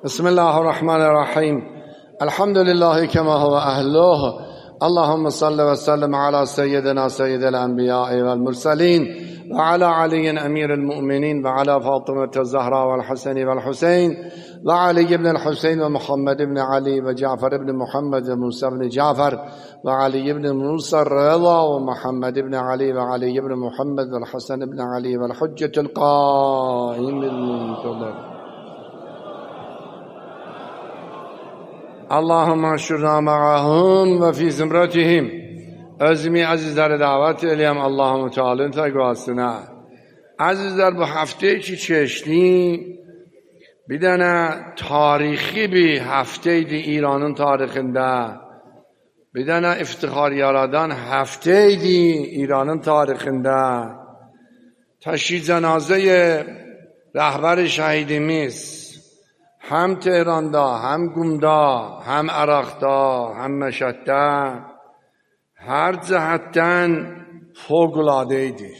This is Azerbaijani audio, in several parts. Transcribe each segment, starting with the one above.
بسم الله الرحمن الرحيم. الحمد لله كما هو أهله. اللهم صل وسلم على سيدنا سيد الأنبياء والمرسلين وعلى علي أمير المؤمنين وعلى فاطمة الزهراء والحسن والحسين وعلي بن الحسين ومحمد بن علي وجعفر بن محمد وموسى بن جعفر وعلي بن موسى الرضا ومحمد بن علي وعلي بن محمد والحسن بن علي والحجة القائم المنتظر. اللهم اشرنا معهم و فی زمرتهم. azmi azizler davet eləyəm Allah-u Teala'nın təqvasına. Azizler, bu hafta ki keçdi bir dənə tarixi bir hafta idi İranın tarixində. Bir dənə iftixar yaradan hafta idi İranın tarixində. Təşyid cənazəyə rəhbər şəhidimiz هم تهران'da, hem Qum'da, hem Araq'da, hem Məşəddə her cəhətdən fövqəladədir.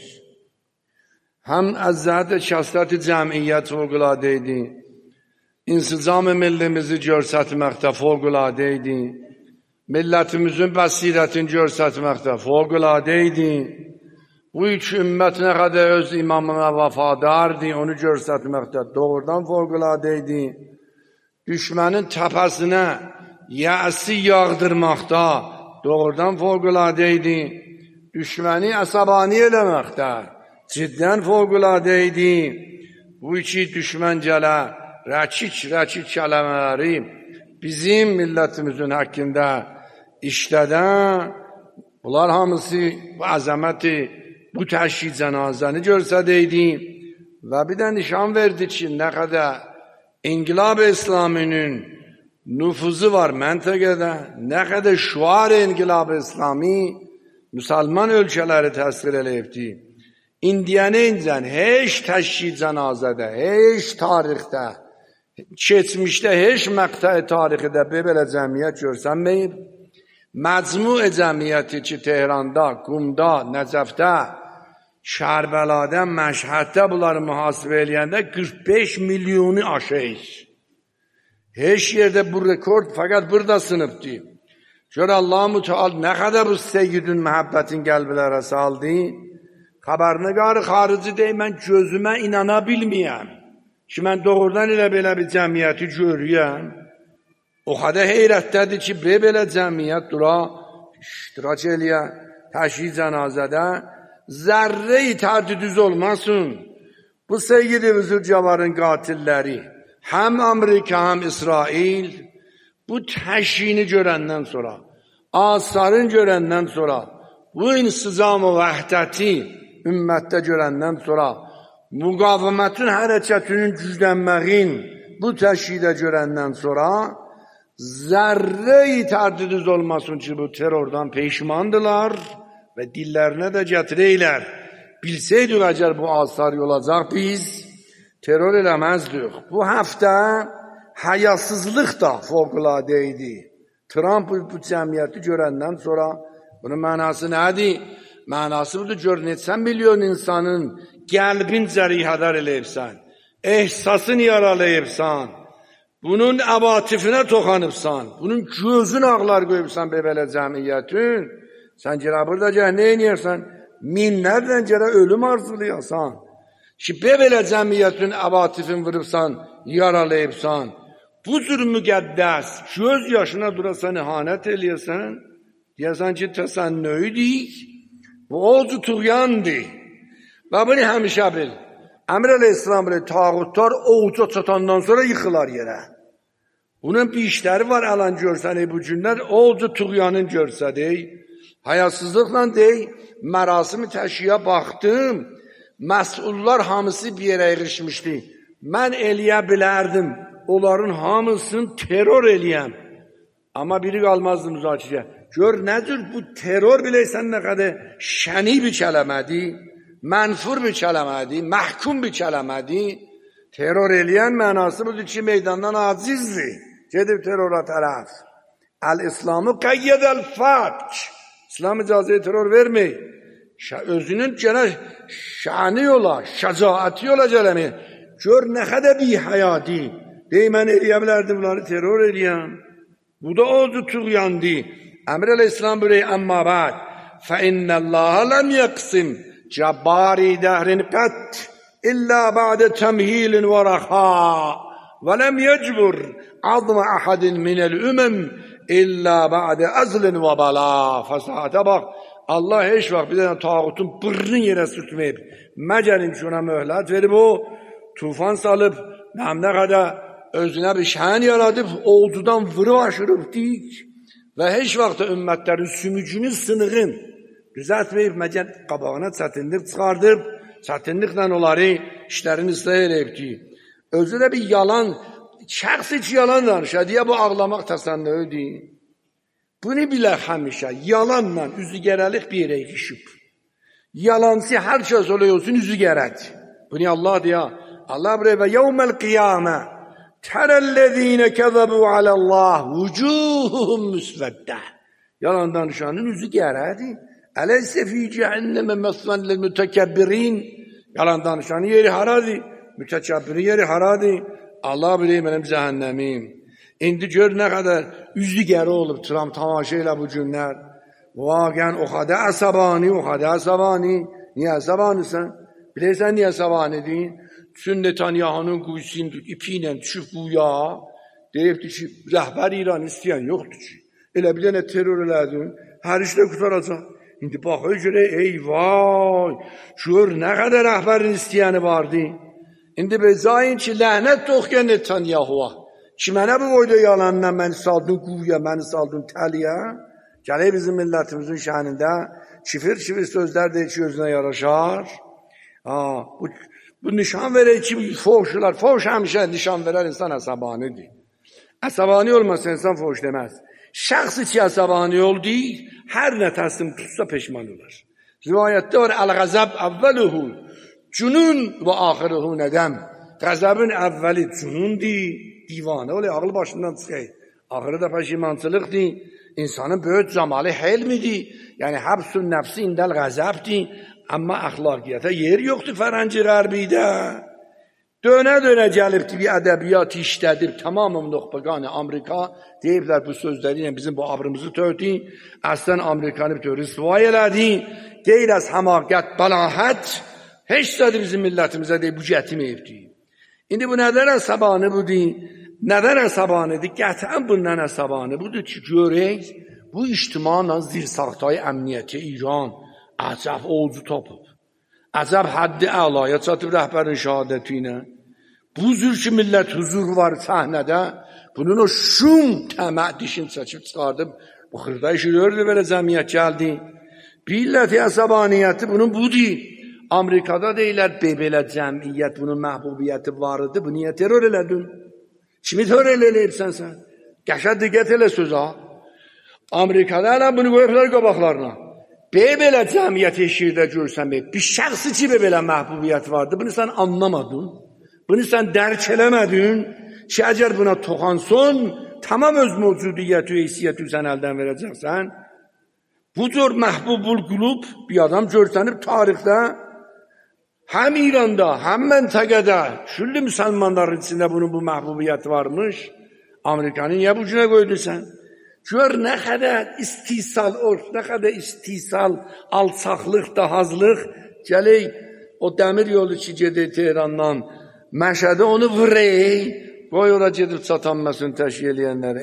Hem az cəhət şəxsiyyət cəmiyyət fövqəladədir. İnsicam millimizi göstərməkdə fövqəladədir. Millətimizin bəsirətini göstərməkdə fövqəladədir. Bu iki ümmət nə qədər öz imamına vafadardır, onu göstərməkdə doğrudan fövqəladədir. Düşmənin təpəsinə yəsi yağdırmaqda doğrudan fövqəladədir. Düşməni əsəbani eləməkdə ciddən fövqəladədir. Bu iki düşmən gələ rəkik kələmələri bizim millətimizin haqqında işlədən, bunlar hamısı bu əzəməti, bu təşyid cənazəni görsədəydi və bir də nişan verdi ki, nə qədər İnqilab-ı İslaminin nüfuzu var məntəqədə, nə qədər şuar İnqilab-ı İslami Müslüman ölkələri təsir eləyibdi. İndiyənə incən heç təşyid cənazədə, heç tarixdə, keçmişdə, heç məqtəi tarixdə belə cəmiyyət görsənməyib. Məcmu cəmiyyəti ki, Tehranda, Qumda, Nəcəfdə, Kərbəlada, Məşhəddə bunları mühasibə eləyəndə 45 milyonu aşır. Heç yerdə bu rekord fəqət burada sınıbdır. Gör Allah-u Teala nə qədər bu seyyidin məhəbbətin qəlblərə saldı. Xəbərnigarı xarici deyil, mən gözümə inana bilməyəm ki, mən doğrudan elə belə bir cəmiyyəti görüyəm. O qədər heyrətdədir ki, belə cəmiyyət dura iştirak eləyə, təşyid cənazədə zərrə-i tərdüdüz olmasın. Bu seyyid-i vüzurcavarın qatilləri, həm Amerika, həm İsrail, bu təşyini görəndən sonra, asarın görəndən sonra, bu insicam-ı vəhdəti ümmətdə görəndən sonra, müqavimətin hərəkətinin güclənməyin bu təşyidə görəndən sonra, zərrə-i tərdüdüz olmasın ki, bu terrordan peşmandılar və dillərinə də gətirəylər. Bilsəydik əgər bu asar olacaq, biz terror eləməzdik. Bu həftə həyasızlıq da fövqəladə idi. Trump bu cəmiyyəti görəndən sonra bunun mənası nədir? Mənası budur, gör neçə milyon insanın qəlbin cərihədar eləyibsən, ehsasını yaralayıbsan, bunun əbatifinə toxanıbsan, bunun gözün ağlar qoyubsan belə cəmiyyətin, sən gələ burada gələ nə eynəyərsən? Minlərlə gələ ölüm arzulayasan. Ki, belə cəmiyyətin əbatifini vırıbsan, yaralayıbsan, bu cür müqəddəs, göz yaşına durasan, ihanət eləyəsən, deyəsən ki, təsənnöydik, bu oğcu tuğyandır. Və bunu həmişə bil. Əmr əleyhisselam belə tağutlar oğuca çatandan sonra yıxılar yerə. Bunun bir işləri var, alan görsənək bu günlər, oğucu tuğyanın görsədək, həyasızlıqla deyək, mərasimi təşyiyə baxdım, məsullar hamısı bir yerə yığışmışdı. Mən eləyə bilərdim, onların hamısını terror eləyəm. Amma biri qalmazdı müzakirə. Gör nədir bu terror biləysən nə qədər şəni bir kələmədir, mənfur bir kələmədir, məhkum bir kələmədir. Terror eləyən mənası budur ki, meydandan acizdir. Gedib terrora tərəf. Əl-İslamı qəyyədəl-fətk. İslam icazəyə terror vermir. Özünün gənə şəni yola, şəcaəti yola gələmir. Gör nə qədər bihəyati, Mən eləyə bilərdim bunları terror eləyəm. Bu da oldu tuğyandı. Əmr əleyhissalam buyuruyor amma ba'd fe innallâhe lem yaksim cebbari dehrin qat illa ba'de temhilin ve raha ve lem yecbur azma ahadin minel ümem illa ba'de azlin ve bala. Fasahate bak. Allah heç vaxt bir dənə tağutun bırrını yerə sürtməyib. Məcəlim ki, ona möhlət verib o, tufan salıb, nə qədər özünə bir şən yaradıb, oldudan vırı aşırıb deyik. Və heç vaxt ümmətlərin sümücünün sınığın düzəltməyib, məcəl qabağına çətinlik çıxardıb, çətinliklə onları işlərini ıslah eləyib deyik. Özü də bir yalan, şəxs heç yalan danışa deyə bu ağlamaq təsənnühü deyik. Bunu bilər həmişə, yalanla üzügərəlik bir yerə ilişib. Yalancı hər kəs olsun üzügərədir. Bunu Allah deyə, Allah buraya və yevməl qiyamə tərəllezine kəzəbu aləllah vücuhuhum müsveddə. Yalan danışanın üzügərədir. Əleysə fi cəhənnəmə məsvən lil mütəkəbbirin. Yalan danışanın yeri haradır? Mütəkəbbirin yeri haradır? Allah bilir mənim cəhənnəmim. İndi gör nə qədər üzü gəri olub tamaşa ilə bu günlər. Vaqən o qədər əsəbani. Niyə əsəbanisən? Bilirsən niyə əsəbanidir? Çün Netanyahu'nun quyusunun ipi ilə düşüb quya, deyibdi ki, rəhbər İran istəyən yoxdur ki. Elə bir dənə terror elədin, hər işlə qutaracaq. İndi baxır görə, eyvay, gör nə qədər rəhbərin istəyəni vardı. İndi bezayin ki, lənət toxuya Netanyahu'a. Ki, mənə bu boyda yalanla məni saldın quyuya, məni saldın təliyə. Gələk bizim millətimizin şənində çifir sözlər deyir ki, özünə yaraşar. Bu nişan verir ki, foşlar, foş həmişə nişan verər insan əsəbanidir. Əsəbani olmasa insan foş deməz. Şəxs ki, əsəbani oldu, hər nə təslim tutsa peşman olur. Rivayətdə var, əl-qəzəb əvvəluhu, cünun və axiruhu nədəm. Qəzəbin əvvəli cünundir, divanə oluyor, ağlı başından çıxır. Axırı da peşimançılıqdır. İnsanın böyük cəmalı helmidir. Yəni, həbs-ül nəfsi indəl qəzəbdir. Amma əxlaqiyyətə yer yoxdur fərənci qərbidə. Dönə gəlibdir, bir ədəbiyyat işlədir. Tamamım noxbaqanı Amerika deyiblər bu sözləri ilə bizim bu abrımızı tördü. Əslən Amerikanı bir rüsvay elədi. Qeyr az həmaqət, balahət. Heç dədi bizim millətimizə deyib, bu gətirməyibdir. İndi bu nədən əsəbanı budur? Nədən əsəbanıdır? Qətən bundan əsəbanı budur ki, görək, bu ictimana zirsaxtay əmniyyəti İran əcəb olcu topub. Əcəb həddi əlaya çatıb rəhbərin şəhadəti ilə. Bu cür ki, millət huzur var səhnədə, bunun o şum təməd dişini çəkib çıxardıb, bu xırda işi gördü, belə cəmiyyət gəldi. Billəti əsəbaniyyəti bunun budur. Amerikada deyilər, belə cəmiyyət, bunun məhbubiyyəti var idi, bu niyə terror elədin? Kimi terror eləyirsən sən? Qəşə diqqət elə sözə. Amerikada elə bunu qoyublar qabaqlarına. Belə cəmiyyət eşirdə görsən, bir şəxsi ki, belə məhbubiyyət vardı, bunu sən anlamadın, bunu sən dərk eləmədin ki, əgər buna toxansın, tamam öz mövcudiyyəti, heysiyyəti sən əldən verəcəksən. Bu cür məhbubul qulub bir adam görsənib tarixdə, həm İranda, həm məntəqədə, külli müsəlmanların içində bunun bu məhbubiyyəti varmış. Amerikanı niyə bu günə qoydursan? Gör nə qədər istisal, nə qədər istisal, alçaqlıq, dahazlıq, gələk o dəmir yolu ki, gedir Tehrandan, Məşədə onu vırey, qoy ora gedib çatanmasını təşkil eləyənlər.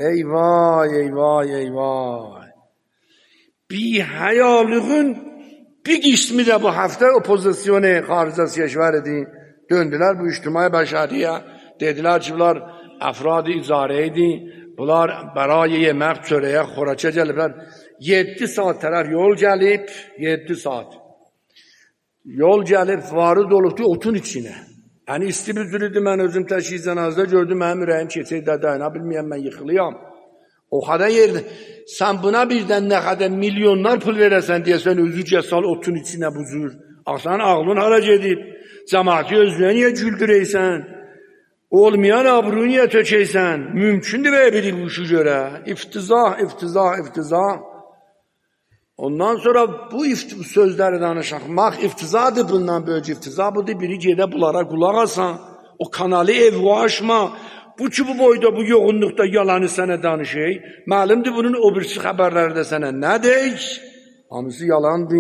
Eyvay. Bir həyalığın bir qismi də bu həftə opozisyonu xaricə keşvər idi. Döndülər bu ictimai bəşəriyə, dedilər ki, bunlar əfrad-ı icarə idi. Bunlar bəraya yemək, çörəyə, xoraça gəliblər. 7 saat tərəf yol gəlib, 7 saat. Yol gəlib, varı dolubdu otun içinə. Yəni, isti büzülüdü, mən özüm təşkil cənazda gördüm, mənim ürəyim keçəkdə dayana bilməyəm, mən yıxılıyam. O qədər yerdə, sən buna birdən nə qədər milyonlar pul verəsən deyəsən, özü cəsal otun içinə buzur. Sən ağlın hara gedib, cəmaati özünə niyə güldürəysən? Olmayan abru niyə tökəysən? Mümkündür və bilir bu işi görə. İftizah. Ondan sonra bu sözləri danışmaq iftizadır bundan böyük iftiza budur. Biri gedə bunlara qulaq asan, o kanalı ev açma, Bu ki bu boyda, bu yoğunlukta yalanı sana danışır. Malumdur bunun o birisi haberleri de sana ne deyik? Hamısı yalandı.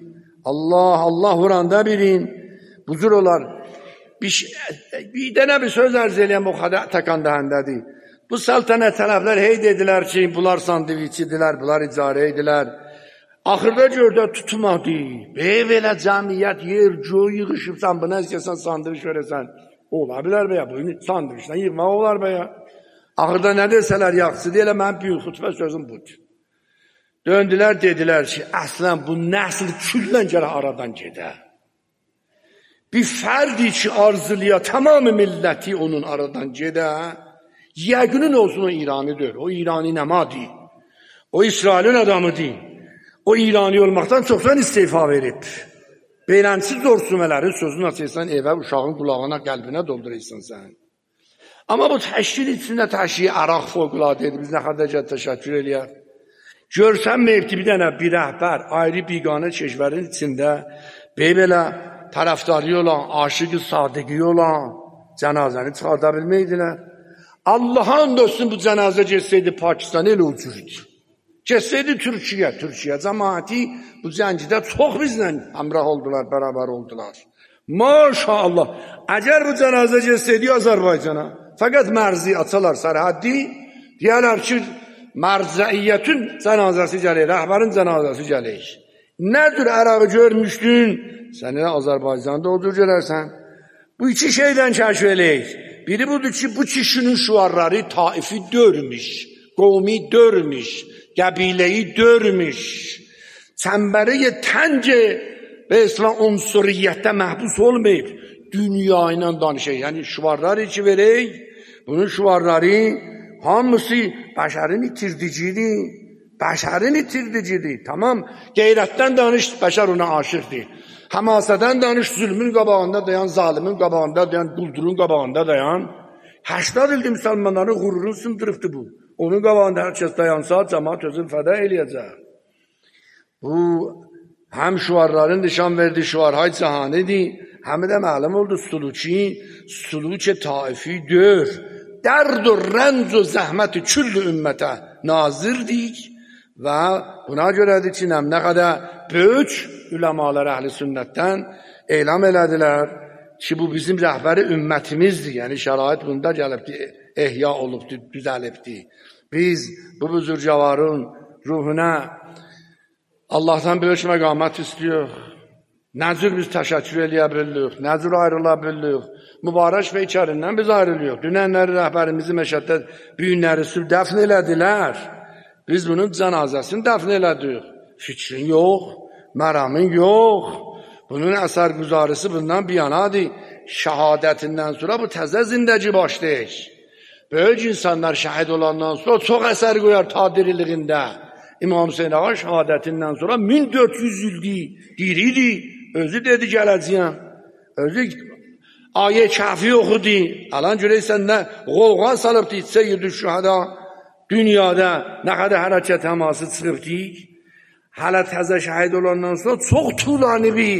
Allah Kur'an'da bilin. Buzur olar. Bir dene bir söz arz eyleyem o kadar takandahandadır. Bu saltanat taraflar hey dediler ki bunlar sandviçidiler, bunlar icareydiler. Ahırda gördü tutmadı. Böyle cemiyet yer göğü yığışıpsan buna istersen sandviç veresen. Olabilir be ya. Bu sandviçten yığma olar be ya. Ahırda ne deseler yaxşı diyelim ben büyük hutbe sözüm budur. Döndüler dediler ki aslen bu nesl küllen gene aradan gider. Bir ferdi ki arzuluya tamamı milleti onun aradan gider. Yegünün olsun o İrani'dir. O İrani nemadı. O İsrail'in adamı değil. O İrani olmaktan çoktan istifa verip. Beylənsiz zorsumələrin sözünü açırsan evə, uşağın qulağına, qəlbinə doldurursan sən. Amma bu təşkil içində təşkiyi Araq fövqüladə edir. Biz nə qədər təşəkkür eləyək. Görsən mevti bir dənə bir rəhbər, ayrı biganə keşvərin içində belə tərəfdarı olan, aşıqı sadiqi olan cənazəni çıxarda bilməydilər. Allah'ın dostum bu cənazə geçseydi Pakistan elə ucurdu. Geçseydi Türkiye cemaati bu zəncidə çox bizlə həmrah oldular, beraber oldular. Maşallah. Əgər bu cənazə geçseydi Azərbaycana, fəqət mərzi açalar sərhəddi, deyərlər ki, mərziyyətin cənazəsi gəlir, rəhbərin cənazəsi gəlir. Nədir Ərağı görmüşdün? Sən elə Azərbaycanda odur görərsən. Bu iki şeydən kəşf eləyik. Biri budur ki, bu kişinin şuarları taifi dörmüş, qovmi dörmüş, qəbiləyi dörmüş, çəmbəri təncə və İslam unsuriyyətdə məhbus olmayıb, dünya ilə danışır. Yəni şuarları ki verək, bunun şuarları hamısı bəşərin itirdicidir. Bəşərin itirdicidir. Tamam, qeyrətdən danış, bəşər ona aşıqdır. Həmasədən danış, zülmün qabağında dayan, zalimin qabağında dayan, quldurun qabağında dayan. 80 ildir müsəlmanların qururunu sındırıbdır bu. Onun qabağında hər kəs dayansa, cəmaat özünü fəda eləyəcək. Bu, həm şuarların nişan verdiği şuarhay cahanidir, həm də məlum oldu suluki taifi dör. Dərd و rənc و zəhməti küllü ümmətə nazirdik və buna görədir ki, nə qədər böyük üləmalar əhl-i sünnətdən elam elədilər ki, bu bizim rəhbəri ümmətimizdir. Yəni şərait bunda gəlibdir, ehya olubdur, düzəlibdir. Biz bu buzurcavarın ruhuna Allah'tan böyük məqamət istiyor. Nə cür biz təşəkkür eləyə bilirik, nə cür ayrıla bilirik. Mübarək və içərindən biz ayrılıyoruz. Dünənləri rəhbərimizi məşəddə büyünləri sür dəfn elədilər. Biz bunun cənazəsini dəfn elədik. Fikrin yox, məramın yox. Bunun əsər güzarısı bundan bir yanadır. Şəhadətindən sonra bu təzə zindəci başlayır. Böyük insanlar şəhid olandan sonra çox əsər qoyar ta diriliğində. İmam Hüseyin ağa şəhadətindən sonra 1400 ildir, diridir. Özü dedi gələcəyəm. Özü ayə kəfi oxudu. Alan görəysən nə qovğa salıbdı, Seyyid-i Şühəda dünyada nə qədər hərəkət həması çıxıbdı. Hələ təzə şəhid olandan sonra çox tuğlanı bir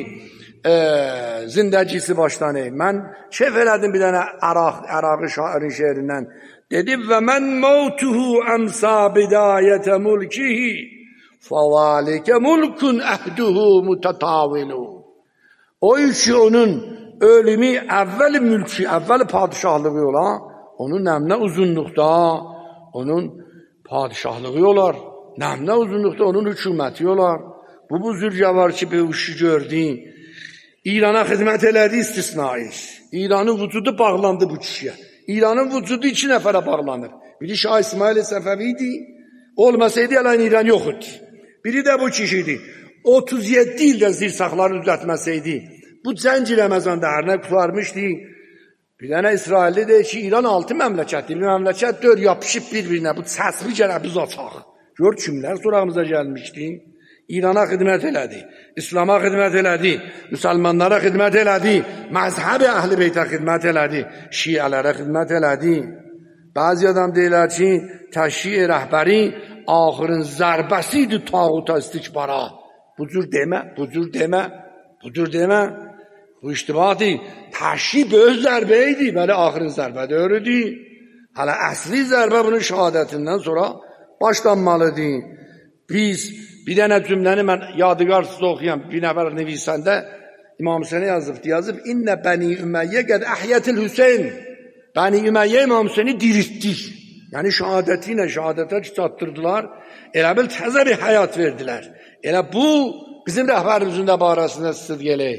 zindəcisi başlanır. Mən şef elədim bir dənə Əraqı şairin şeirindən. Dedi və mən mautuhu əmsa bidayətə mulkihi fəvalikə mulkun əhduhu mutatavilu. O ki onun ölümü əvvəl mülki, əvvəl padişahlığı olan, onun nəmnə uzunluqda, onun padişahlığı olar. Nəmnə uzunluqda onun hüküməti olar. Bu zürgə var ki, bu işi gördün. İrana xidmət elədi istisnai. İranın vücudu bağlandı bu kişiyə. İranın vücudu 2 nəfərə bağlanır. Biri Şah İsmail Səfəvi idi. Olmasaydı yalan İran yox idi. Biri də bu kişiydi. 37 ildə zirsaqları düzəltməsəydi, bu Cənc Ramazanda ərinə qurtarmışdı. Bir dənə İsrailli deyir ki, İran 6 məmləkətdir. Bir məmləkət 4 yapışıb bir-birinə. Bu səsbi gələ biz açaq. Gör kimlər sorağımıza gəlmişdi. İrana xidmət elədi, İslama xidmət elədi, müsəlmanlara xidmət elədi, məzhəb-i əhl-i beytə xidmət elədi, şiələrə xidmət elədi. Bəzi adam deyirlər ki, təşyiə rəhbəri axırın zərbəsidir tağuta istikbara. Bu cür demə, bu cür demə, bu cür demə. Bu iştibahtı təşyiə böyük zərbə idi, bəli axırın zərbə dörüdür. Hala əsli zərbə bunun şəhadətindən sonra başlanmalıdır. Biz bir dənə cümləni mən yadigar sizə oxuyam. Bir nəfər nevisəndə İmam Hüseyin'e yazıb. İnne Bəni Ümeyye qad əhiyyətil Hüseyin. Bəni Ümeyye İmam Hüseyin'i diriltdi. Yəni şəhadətə çatdırdılar. Elə bil təzə bir həyat verdilər. Elə bu bizim rəhbərimizin də barəsində sidq eləyək.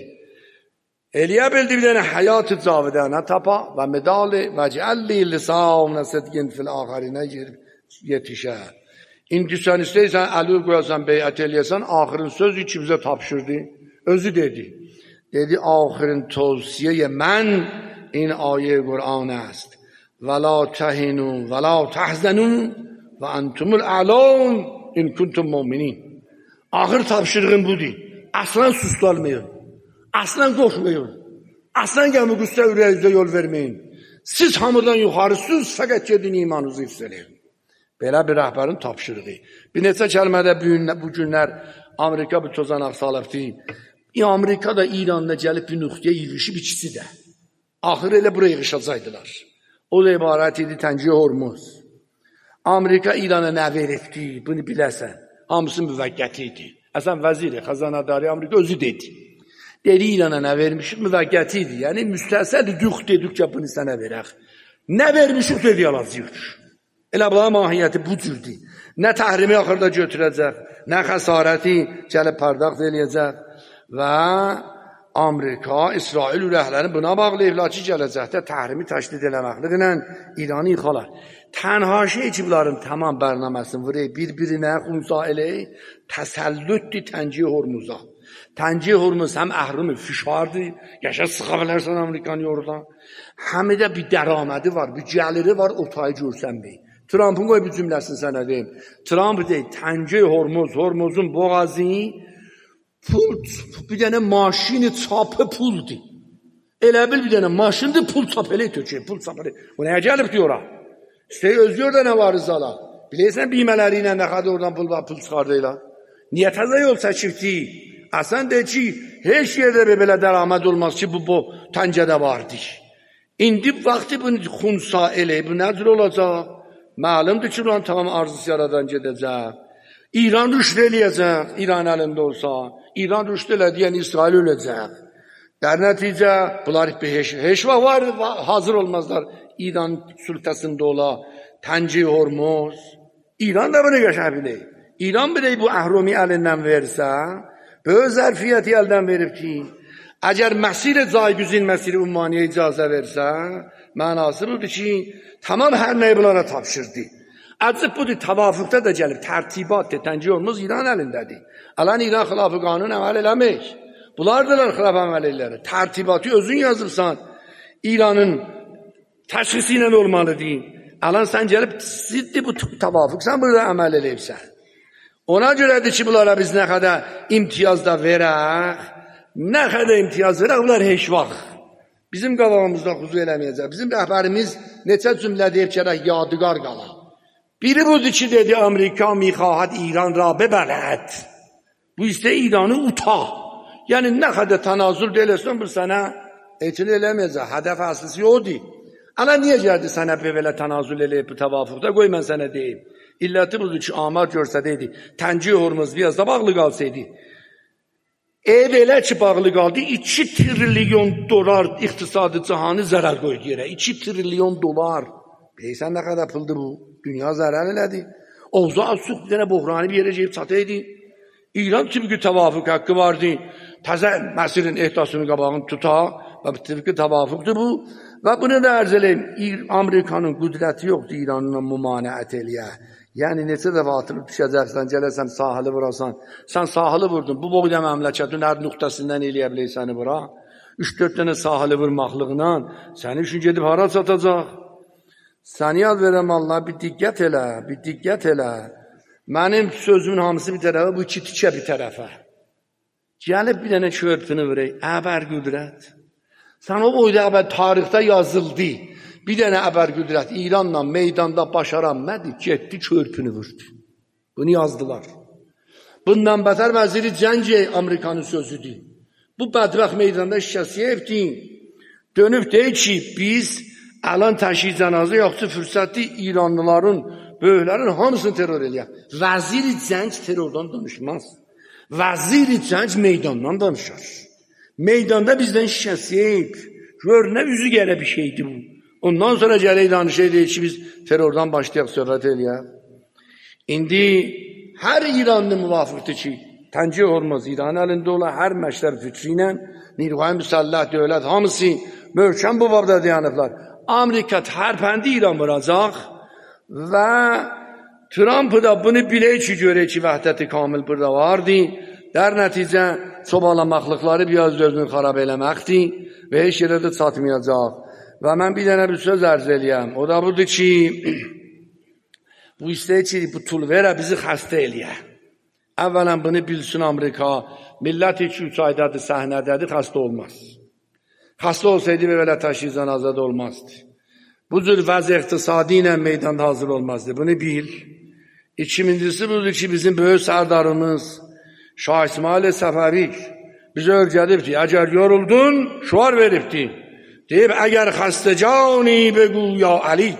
Eləyə bildi bir dənə həyat-ı cavidənə tapa və medali və cəlli lisanə sidqin fil axirine yetişə. İndi sən istəyirsən, əli qoyasan, beyət eləyəsən, axirin sözü ki bizə tapşırdı. Özü dedi. Dedi, axirin tavsiye mən این آیه قرآن است ولا تهنوا ولا تحزنوا وانتم الاعلون in kuntum mu'minin. Ahir tapşırığım budur. Aslan sustalmayın. Aslan qorxmayın. Aslan gəlmə qüssə ürəyinizə yol verməyin. Siz hamıdan yuxarısınız, fəqət gedin imanınızı hissələyin. Belə bir rəhbərin tapşırığı. Bir neçə kəlmədə bu günlər Amerika bu tozanaq salıbdır. Amerika da İranla gəlib bir nöqtəyə yığışıb ikisi də. Ahir elə buraya yığışacaqdılar. O da ibarət idi Tənci Hormuz. Amerika İrana nə veribdi, bunu biləsən. Hamısı müvəqqəti idi. Əsən vəziri, xəzanədarı Amerika özü dedi. Dedi İrana nə vermişik, müvəqqəti idi. Yəni müstəsəl duq dedik ki, bunu sənə verək. Nə vermişik, dedi alacaq. Elə bu mahiyyəti bu cürdür. Nə təhrimi axırda götürəcək, nə xəsarəti gəlib pardaq eləyəcək və Amerika, İsrail ürəklərini buna bağlayıblar ki, gələcəkdə təhrimi təşdid eləməklə İranı yıxalar. Tənha şey ki, bunların tamam bərnaməsini vurayı, bir-birinə xunsa eləyik, təsəllüddür Tənci Hormuza. Tənci Hormuz həm əhrimi fişardır, yaşa sıxa bilərsən Amerikanı oradan. Həm də bir dəramədi var, bir gəliri var, otayı görsən bey. Trump'ın qoy bir cümləsini sənə deyim. Trump deyil, Tənci Hormuz, Hormuzun boğazı, pul, bir dənə maşini çapı puldur. Elə bil bir dənə maşındır, pul çap elək tökür, pul çap elək. O nəyə gəlib diyorlar? İstəyi özgür də nə var izala? Bilirsən bilmələri ilə nə qədər oradan pul çıxardıyla? Niyə təzə yol çəkibdi? Əsən de ki, heç yerdə belə dəraməd olmaz ki, bu təncədə vardır. İndi vaxtı bunu xunsa elək, bu nədir olacaq? Məlumdur ki, buranın tamam arzusu yaradan gedəcək. İran rüşd eləyəcək, İran əlində olsa. İran rüşd elədi, yəni İsrail öləcək. Der nəticə, bunlar heç var, hazır olmazlar. İran sultasında ola, Tənci Hormuz. İran da bunu qəşəng bilir. İran bilir bu əhrumi əlindən versə, böyük zərfiyyəti əldən verib ki, əgər məsir caygüzin məsiri ummaniyə icazə versə, mənası budur ki, tamam hər nəyi bunlara tapşırdı. Əcib budur, təvafüqdə də gəlib, tərtibat Tənci Hormuz İran əlindədir. Alan İran xilafı qanun əməl eləmək. Bunlardılar xilaf əməlləri. Tərtibatı özün yazırsan, İranın təşxisi ilə olmalıdır. Alan sən gəlib, ciddi bu təvafüq, sən burada əməl eləyibsən. Ona görədir ki, bunlara biz nə qədər imtiyaz da verək, nə qədər imtiyaz verək, bunlar heç vaxt. Bizim qabağımızda xuzu eləməyəcək. Bizim rəhbərimiz neçə cümlə deyib ki, yadigar qala. Biri budur ki, dedi, Amerika mixahət İran ra bebələd. Bu istə İranı uta. Yəni, nə qədər tənazül deyilsən, bu sənə etin eləməyəcək. Hədəf əslisi odur. Ana niyə gəldi sənə belə tənazül eləyib bu təvafuqda? Qoy mən sənə deyim. İlləti budur ki, amar görsədəydi. Tənci Hormuz biraz da bağlı qalsaydı. Ev elə ki, bağlı qaldı, 2 trilyon dolar iqtisadi cihanı zərər qoydu yerə. 2 trilyon dolar. Bilirsən nə qədər puldur bu? Dünya zərər elədi. Oğza Asuq bir dənə boğrani bir yerə gəlib çataydı. İran tibqi təvafuq haqqı vardı. Təzə Məsirin ehtasını qabağını tuta və tibqi təvafuqdur bu. Və bunu da ərz eləyim, Amerikanın qüdrəti yoxdur İranla mümanəət eləyə. Yəni, neçə dəfə atılıb düşəcəksən, gələsən, sahili vurasan. Sən sahili vurdun, bu boyda məmləkətin hər nöqtəsindən eləyə bilək səni vura. 3-4 dənə sahili vurmaqlığına səni üçün gedib hara çatacaq? Səni yad verəm Allah, bir diqqət elə, bir diqqət elə. Mənim sözümün hamısı bir tərəfə, bu 2 tikə bir tərəfə. Gəlib bir dənə körpünü vurək, əbər qüdrət. Sən o boyda əbər tarixdə yazıldı. Bir dənə əbər qüdrət İranla meydanda başaranmədi, getdi körpünü vurdu. Bunu yazdılar. Bundan bətər vəziri Cəncey Amerikanın sözüdür. Bu bədbəxt meydanda şikəsiyə etdi. Dönüb deyir ki, biz Alan taşıyıcı cenaze yoktu fırsatı İranlıların, böylerin hamısını terör ediyor. Vazir-i Cenk terörden danışmaz. Vazir-i Cenk meydandan danışır. Meydanda bizden şişesiyip, görüne yüzü gene bir şeydi bu. Ondan sonra geleyi danışaydı ki biz terörden başlayaq söhbət eləyək. İndi her İranlı muvafıqdır ki, təncih olmaz. İran əlində olan hər məşlər fikri ilə, Nirvay Müsəlləh dövlət hamısı möhkəm bu babda dayanıblar. Amerika tərpəndi İran vuracaq və Trump da bunu bilə ki, görək ki, vəhdəti kamil burada vardı. Der nəticə çobalamaqlıqları biraz özünü xarab eləməkdir və heç yerə də çatmayacaq. Və mən bir dənə bir söz ərz eləyəm. O da budur ki, bu istəyir ki, bu tulverə bizi xəstə eləyə. Əvvələn bunu bilsin Amerika, millət 2-3 aydadır, səhnədədir, xəstə olmaz. Xəstə olsaydı belə taşıyıcıdan azad olmazdı. Bu cür vəzi iqtisadi ilə meydanda hazır olmazdı. Bunu bil. İkincisi budur ki, bizim böyük sərdarımız Şah İsmail Səfəvi bizə öyrədibdi. Əgər yoruldun, şuar veribdi. Deyib, əgər xəstəcani bəqu ya Əlic.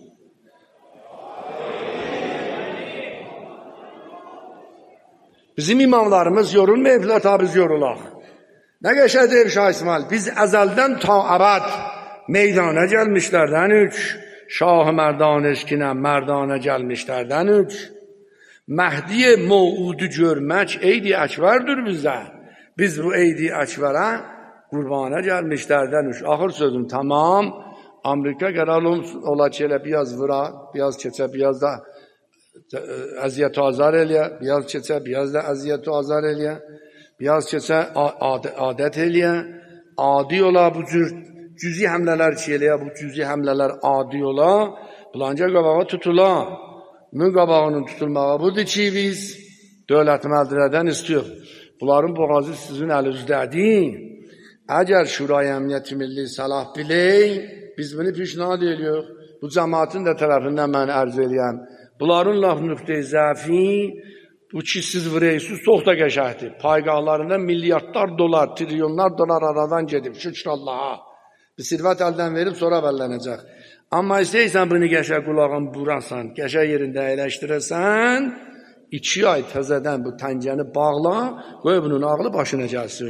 Bizim imamlarımız yorulmayıblar, ta biz yorulaq. Nə qəşəng deyib Şah İsmail, biz əzəldən ta əbəd meydana gəlmişlərdən üç, Şah-ı Mərdan eşkinə mərdana gəlmişlərdən üç, Məhdi moudu görmək eydi əkvərdir bizə. Biz bu eydi əkvərə qurbana gəlmişlərdən üç. Axır sözüm tamam. Amerika qərar ola ki, elə biraz vura, biraz keçə, biraz da əziyyət azar eləyə, biraz keçə, biraz da əziyyət azar eləyə, biraz keçə, adət eləyə, adi ola bu cür cüzi həmlələr ki eləyə, bu cüzi həmlələr adi ola, bulanca qabağa tutula. Bunun qabağının tutulmağı budur ki, biz dövlət məldirədən istiyor. Bunların boğazı sizin əlinizdedir. Əgər Şurayı Əmniyyət Milli Səlah bilək, biz bunu pişnad ediyor. Bu cəmaatın da tərəfindən mən ərz eləyəm. Bunların laf nöqtəyi zəfi, bu ki siz vureysiz çox da qəşəhdir. Paygahlarında milyardlar dolar, trilyonlar dolar aradan gedib, şükür Allaha. Bir sirvət əldən verib, sonra bəllənəcək. Amma istəyirsən bunu qəşəng qulağın burasan, qəşəng yerində əyləşdirəsən, 2 ay təzədən bu təncəni bağla, qoy bunun ağlı başına gəlsin.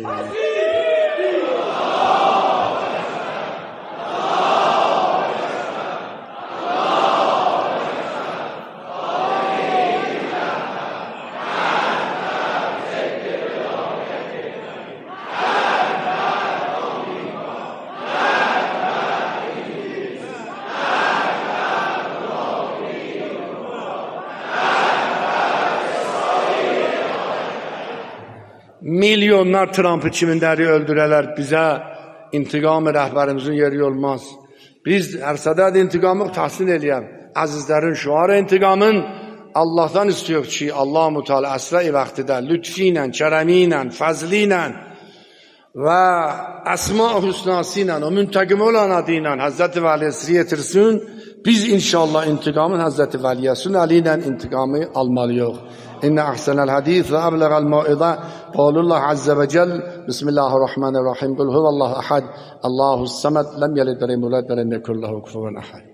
Milyonlar Trump'ı kimindəri öldürələr, bizə intiqamı rəhbərimizin yeri olmaz. Biz hər sədəd intiqamı təhsin eləyəm. Əzizlərin şuarı intiqamın Allah'tan istiyor ki, Allah-u Teala əsrə-i vaxtidə lütfi ilə, kərəmi ilə, fəzli ilə və əsma-ı hüsnası ilə, o müntəqim olan adı ilə Həzrəti Vəliyyə yetirsin. Biz inşallah intiqamın Həzrəti Vəliyyəsin əli ilə intiqamı almalıyıq. İnne ahsenel hadis ve ablegal mau'iza qaulullah azze ve cel Bismillahirrahmanirrahim. Kul huvallahu ahad Allahus samed lem yelid ve lem yulad ve lem yekun lehu kufuven ahad.